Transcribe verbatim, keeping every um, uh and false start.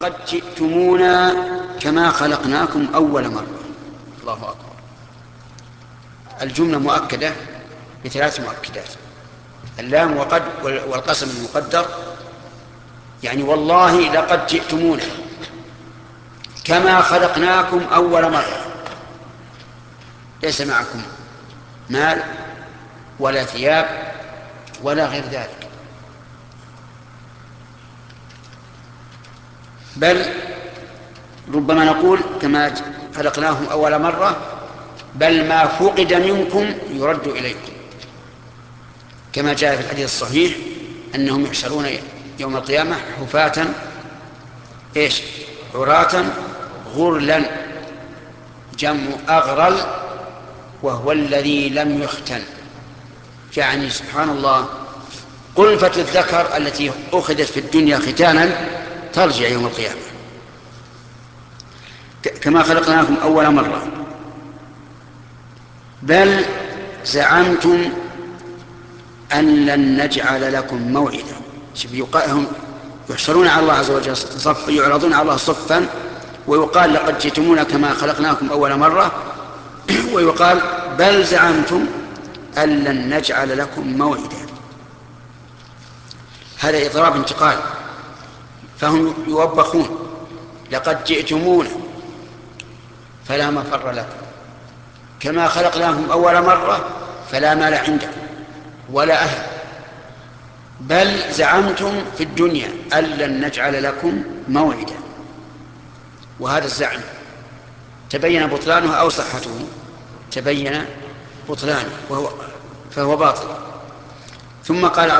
قد جئتمونا كما خلقناكم أول مرة. الله أكبر. الجملة مؤكدة بثلاث مؤكدات: اللام وقد والقسم المقدر، يعني والله لقد جئتمونا كما خلقناكم أول مرة. ليس معكم مال ولا ثياب ولا غير ذلك، بل ربما نقول كما خلقناهم أول مرة، بل ما فقد منكم يرد إليكم، كما جاء في الحديث الصحيح أنهم يحشرون يوم القيامة حفاة إيش عراة غرلا، جمع أغرل، وهو الذي لم يختن. يعني سبحان الله، قلفة الذكر التي أخذت في الدنيا ختانا ترجع يوم القيامة. كما خلقناكم أول مرة، بل زعمتم أن لن نجعل لكم موعدا. هم يحشرون على الله عز وجل صف، يعرضون على الله صفا، ويقال لقد جئتمونا كما خلقناكم أول مرة، ويقال بل زعمتم أن لن نجعل لكم موعدا. هذا إضراب انتقال، فهم يوبخون: لقد جئتمونا فلا مفر لكم، كما خلقناكم أول مرة فلا مال عندكم ولا أهل، بل زعمتم في الدنيا أن لن نجعل لكم موعدا. وهذا الزعم تبين بطلانه أو صحته؟ تبين بطلانه، وهو فهو باطل. ثم قال